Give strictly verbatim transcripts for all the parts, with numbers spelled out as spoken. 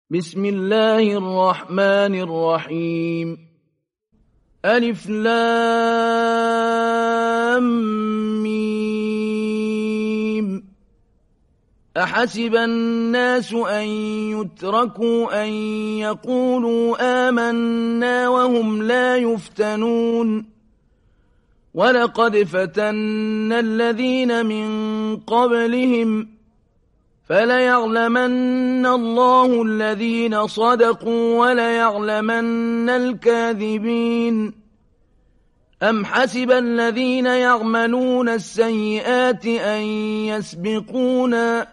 بسم الله الرحمن الرحيم ألف لام ميم أحسب الناس أن يتركوا أن يقولوا آمنا وهم لا يفتنون ولقد فتنا الذين من قبلهم فليعلمن الله الذين صدقوا وليعلمن الكاذبين أم حسب الذين يعملون السيئات أن يسبقونا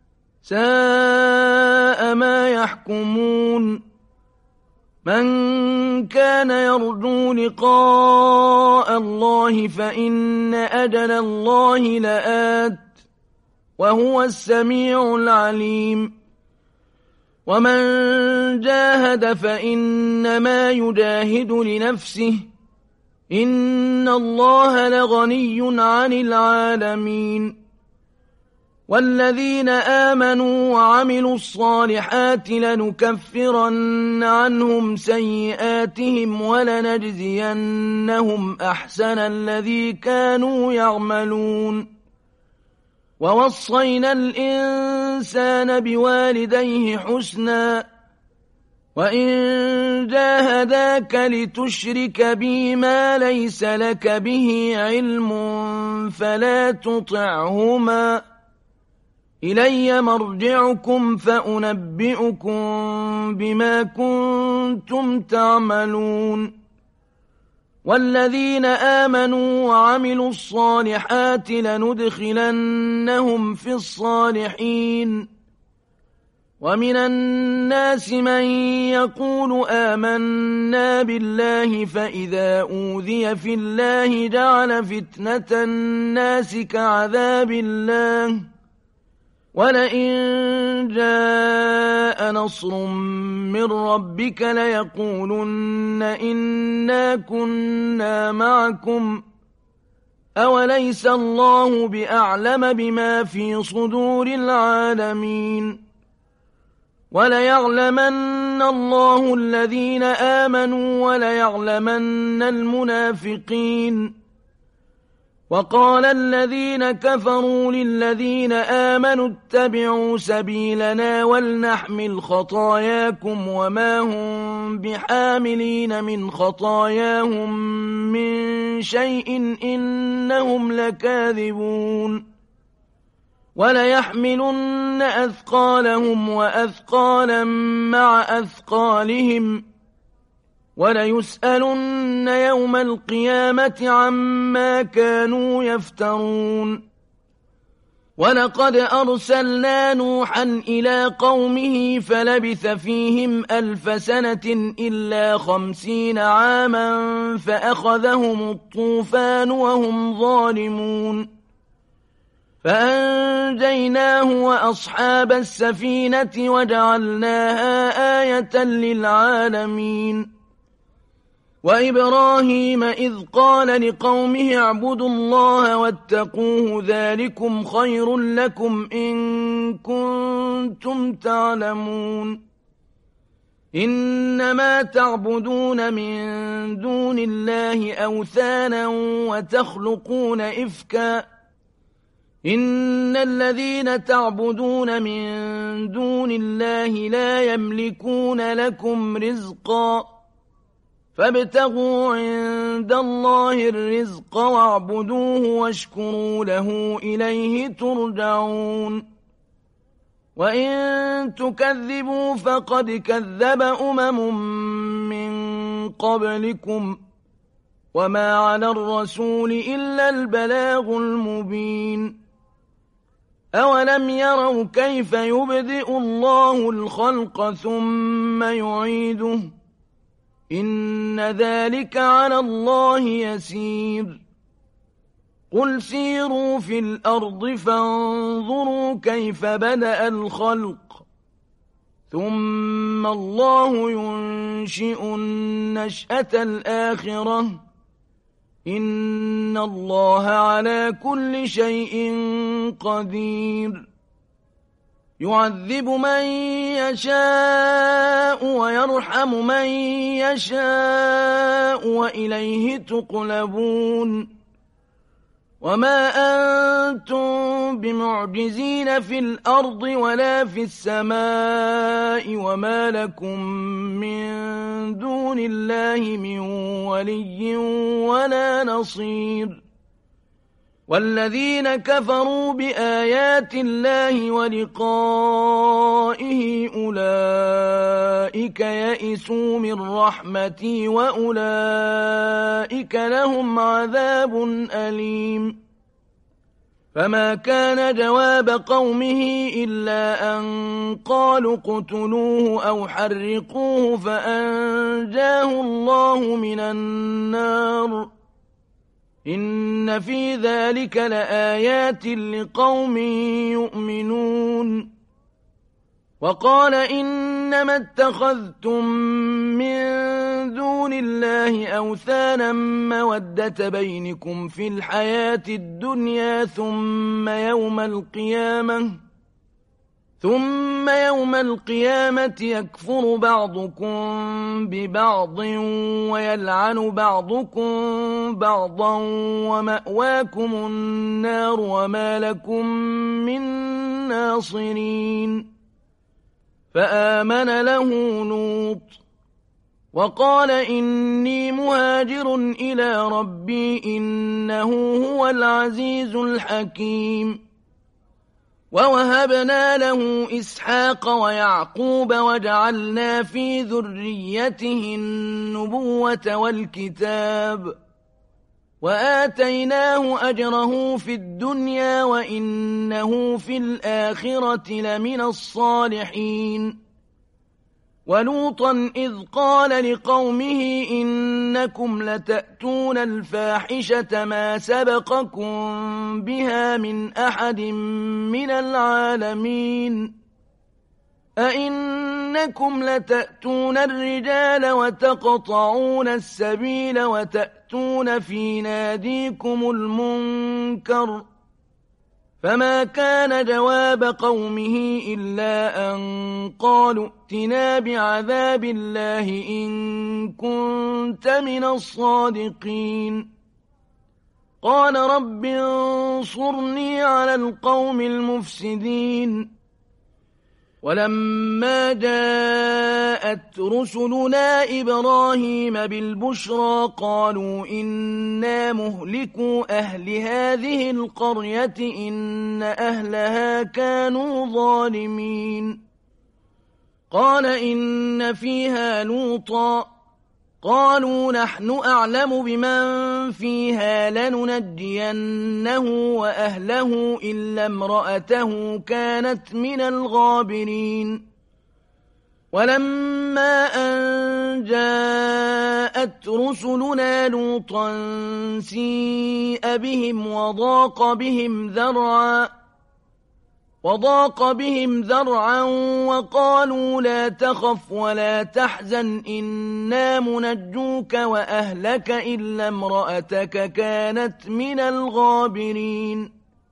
ساء ما يحكمون من كان يرجو لقاء الله فإن أجل الله لآت وهو السميع العليم ومن جاهد فإنما يجاهد لنفسه إن الله لغني عن العالمين والذين آمنوا وعملوا الصالحات لنكفرن عنهم سيئاتهم ولنجزينهم أحسن الذي كانوا يعملون ووصينا الإنسان بوالديه حسنا وإن جاهداك لتشرك بي ما ليس لك به علم فلا تطعهما إلي مرجعكم فأنبئكم بما كنتم تعملون والذين آمنوا وعملوا الصالحات لندخلنهم في الصالحين ومن الناس من يقول آمنا بالله فإذا أوذي في الله جعل فتنة الناس كعذاب الله ولئن جاء نصر من ربك ليقولن إنا كنا معكم أوليس الله بأعلم بما في صدور العالمين وليعلمن الله الذين آمنوا وليعلمن المنافقين وقال الذين كفروا للذين آمنوا اتبعوا سبيلنا ولنحمل خطاياكم وما هم بحاملين من خطاياهم من شيء إنهم لكاذبون وليحملن أثقالهم وأثقالا مع أثقالهم وليسألن يوم القيامة عما كانوا يفترون ولقد أرسلنا نوحا إلى قومه فلبث فيهم ألف سنة إلا خمسين عاما فأخذهم الطوفان وهم ظالمون فأنجيناه وأصحاب السفينة وجعلناها آية للعالمين وإبراهيم إذ قال لقومه اعبدوا الله واتقوه ذلكم خير لكم إن كنتم تعلمون إنما تعبدون من دون الله أوثانا وتخلقون إفكا إن الذين تعبدون من دون الله لا يملكون لكم رزقا فابتغوا عند الله الرزق واعبدوه واشكروا له إليه ترجعون وإن تكذبوا فقد كذب أمم من قبلكم وما على الرسول إلا البلاغ المبين أولم يروا كيف يبدئ الله الخلق ثم يعيده إن ذلك على الله يسير قل سيروا في الأرض فانظروا كيف بدأ الخلق ثم الله ينشئ النشأة الآخرة إن الله على كل شيء قدير يعذب من يشاء ويرحم من يشاء وإليه تقلبون وما أنتم بمعجزين في الأرض ولا في السماء وما لكم من دون الله من ولي ولا نصير والذين كفروا بآيات الله ولقائه أولئك يئسوا من رحمتي وأولئك لهم عذاب أليم فما كان جواب قومه إلا أن قالوا اقتلوه أو حرقوه فأنجاه الله من النار إن في ذلك لآيات لقوم يؤمنون وقال إنما اتخذتم من دون الله أوثانا مودة بينكم في الحياة الدنيا ثم يوم القيامة ثم يوم القيامة يكفر بعضكم ببعض ويلعن بعضكم بعضا ومأواكم النار وما لكم من ناصرين فآمن له لوط وقال إني مهاجر إلى ربي إنه هو العزيز الحكيم ووهبنا له إسحاق ويعقوب وجعلنا في ذريته النبوة والكتاب وآتيناه أجره في الدنيا وإنه في الآخرة لمن الصالحين ولوطا إذ قال لقومه إنكم لتأتون الفاحشة ما سبقكم بها من أحد من العالمين أئنكم لتأتون الرجال وتقطعون السبيل وتأتون في ناديكم المنكر فما كان جواب قومه إلا أن قالوا ائتنا بعذاب الله إن كنت من الصادقين قال رب انصرني على القوم المفسدين ولما جاءت رسلنا إبراهيم بالبشرى قالوا إنا مهلكوا أهل هذه القرية إن أهلها كانوا ظالمين قال إن فيها لوطا قالوا نحن أعلم بمن فيها لننجينه وأهله إلا امرأته كانت من الغابرين ولما أن جاءت رسلنا لوطا سيء بهم وضاق بهم ذرعا وضاق بهم ذرعا وقالوا لا تخف ولا تحزن إنا منجوك وأهلك إلا امرأتك كانت من الغابرين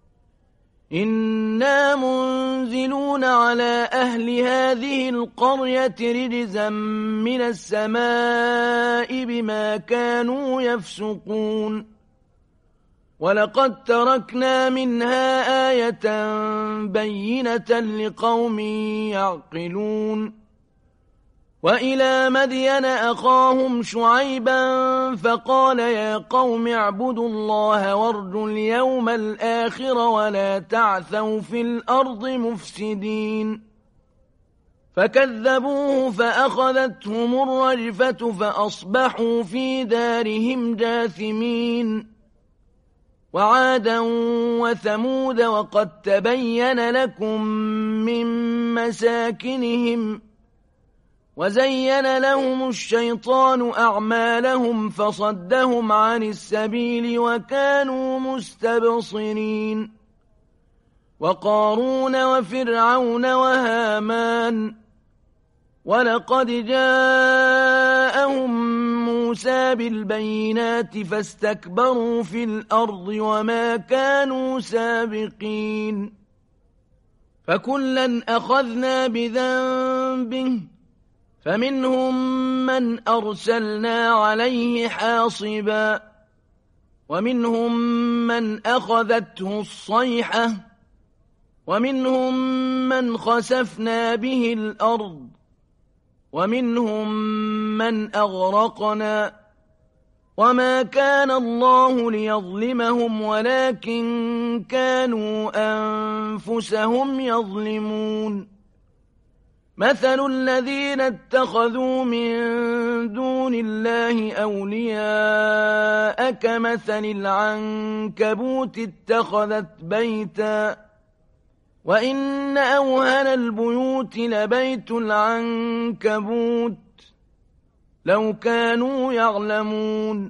إنا منزلون على أهل هذه القرية رجزا من السماء بما كانوا يفسقون ولقد تركنا منها آية بينة لقوم يعقلون وإلى مدين أخاهم شعيبا فقال يا قوم اعبدوا الله وارجوا اليوم الآخر ولا تعثوا في الأرض مفسدين فكذبوه فأخذتهم الرجفة فأصبحوا في دارهم جاثمين وعادا وثمود وقد تبين لكم من مساكنهم وزين لهم الشيطان أعمالهم فصدهم عن السبيل وكانوا مستبصرين وقارون وفرعون وهامان ولقد جاءهم موسى بالبينات فاستكبروا في الأرض وما كانوا سابقين فكلا أخذنا بذنبه فمنهم من أرسلنا عليه حاصبا ومنهم من أخذته الصيحة ومنهم من خسفنا به الأرض ومنهم من أغرقنا وما كان الله ليظلمهم ولكن كانوا أنفسهم يظلمون مثل الذين اتخذوا من دون الله أولياء كمثل العنكبوت اتخذت بيتا وإن أوهن البيوت لبيت العنكبوت لو كانوا يعلمون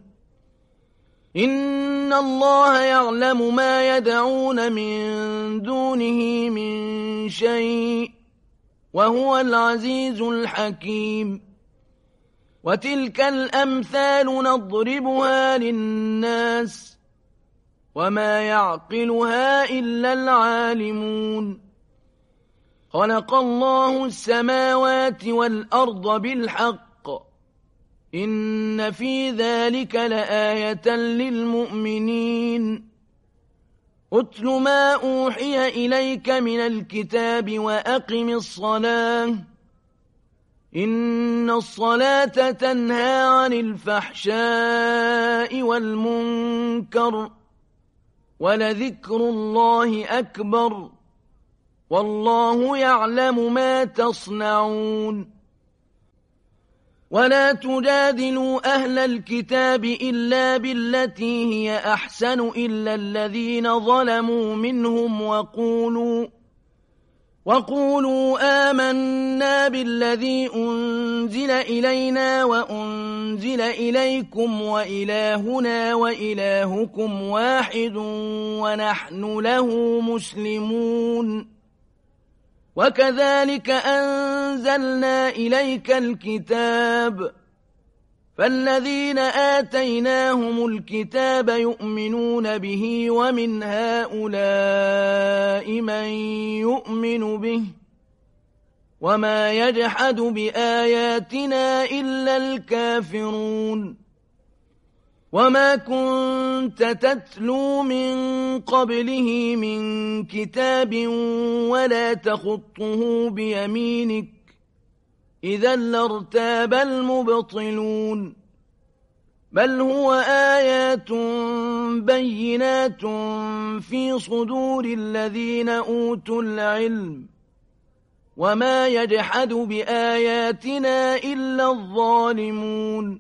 إن الله يعلم ما يدعون من دونه من شيء وهو العزيز الحكيم وتلك الأمثال نضربها للناس وما يعقلها إلا العالمون خلق الله السماوات والأرض بالحق إن في ذلك لآية للمؤمنين أتل ما أوحي إليك من الكتاب وأقم الصلاة إن الصلاة تنهى عن الفحشاء والمنكر ولذكر الله أكبر والله يعلم ما تصنعون ولا تجادلوا أهل الكتاب إلا بالتي هي أحسن إلا الذين ظلموا منهم وقولوا وقولوا آمنا بالذي أنزل إلينا وأنزل إليكم وإلهنا وإلهكم واحد ونحن له مسلمون وكذلك أنزلنا إليك الكتاب فالذين آتيناهم الكتاب يؤمنون به ومن هؤلاء من يؤمن به وما يجحد بآياتنا إلا الكافرون وما كنت تتلو من قبله من كتاب ولا تخطه بيمينك إذا لارتاب المبطلون بل هو آيات بينات في صدور الذين أوتوا العلم وما يجحد بآياتنا إلا الظالمون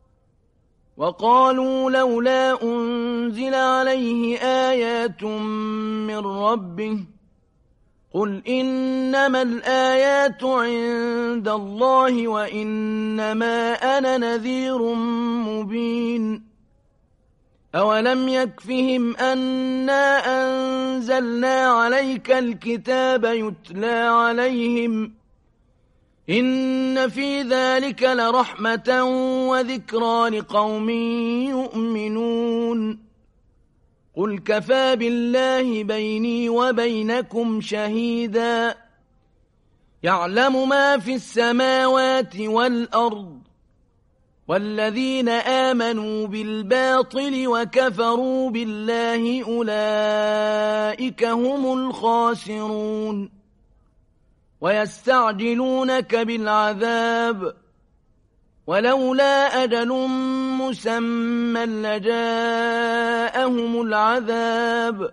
وقالوا لولا أنزل عليه آيات من ربه قل إنما الآيات عند الله وإنما أنا نذير مبين أولم يكفهم أنا أنزلنا عليك الكتاب يتلى عليهم إن في ذلك لرحمة وذكرى لقوم يؤمنون قل كفى بالله بيني وبينكم شهيدا يعلم ما في السماوات والأرض والذين آمنوا بالباطل وكفروا بالله أولئك هم الخاسرون ويستعجلونك بالعذاب ولولا أجل مسمى لجاءهم العذاب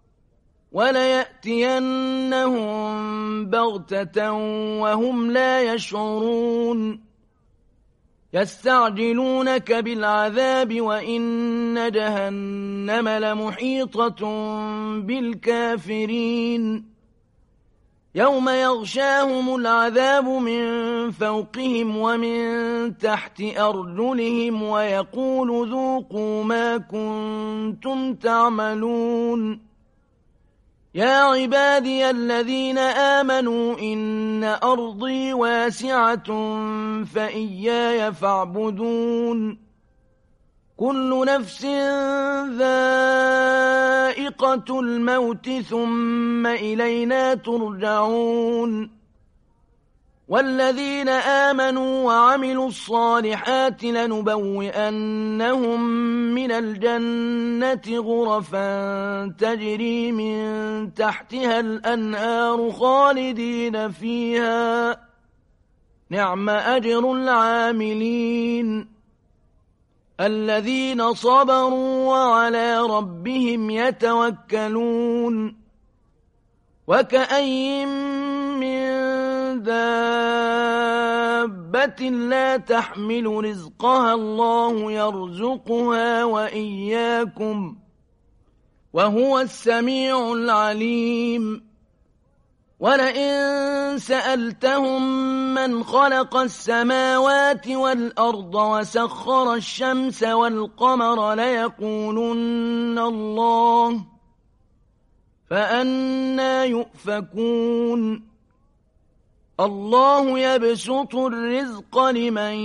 وليأتينهم بغتة وهم لا يشعرون يستعجلونك بالعذاب وإن جهنم لمحيطة بالكافرين يوم يغشاهم العذاب من فوقهم ومن تحت أرجلهم ويقول ذوقوا ما كنتم تعملون يا عبادي الذين آمنوا إن أرضي واسعة فإياي فاعبدون كل نفس ذائقة الموت ثم إلينا ترجعون والذين آمنوا وعملوا الصالحات لنبوئنهم من الجنة غرفا تجري من تحتها الأنهار خالدين فيها نعم أجر العاملين الذين صبروا وعلى ربهم يتوكلون وكأين من دابة لا تحمل رزقها الله يرزقها وإياكم وهو السميع العليم ولئن سألتهم من خلق السماوات والأرض وسخر الشمس والقمر ليقولن الله فأنى يؤفكون الله يبسط الرزق لمن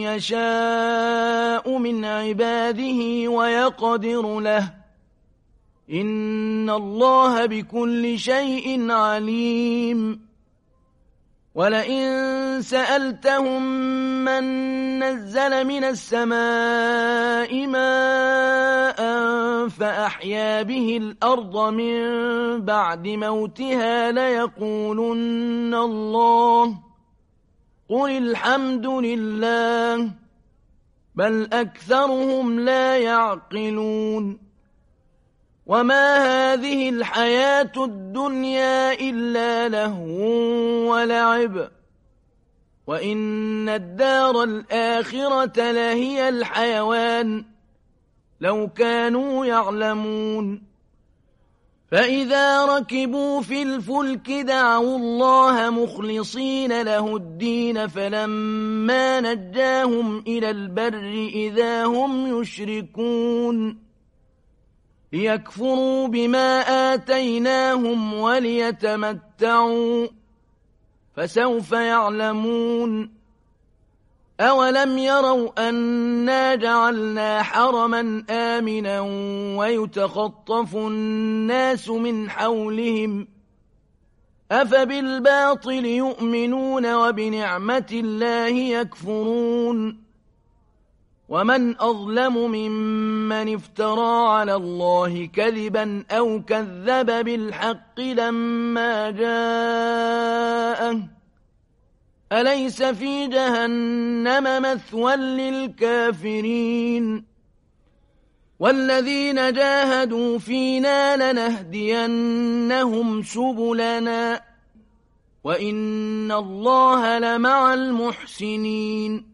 يشاء من عباده ويقدر له إن الله بكل شيء عليم ولئن سألتهم من نزل من السماء ماء فأحيا به الأرض من بعد موتها ليقولن الله قل الحمد لله بل أكثرهم لا يعقلون وما هذه الحياة الدنيا إلا لهو ولعب وإن الدار الآخرة لهي الحيوان لو كانوا يعلمون فإذا ركبوا في الفلك دعوا الله مخلصين له الدين فلما نجاهم إلى البر إذا هم يشركون ليكفروا بما آتيناهم وليتمتعوا فسوف يعلمون أولم يروا أنا جعلنا حرما آمنا ويتخطف الناس من حولهم أفبالباطل يؤمنون وبنعمة الله يكفرون ومن أظلم ممن افترى على الله كذبا أو كذب بالحق لما جاءه أليس في جهنم مثوى للكافرين والذين جاهدوا فينا لنهدينهم سبلنا وإن الله لمع المحسنين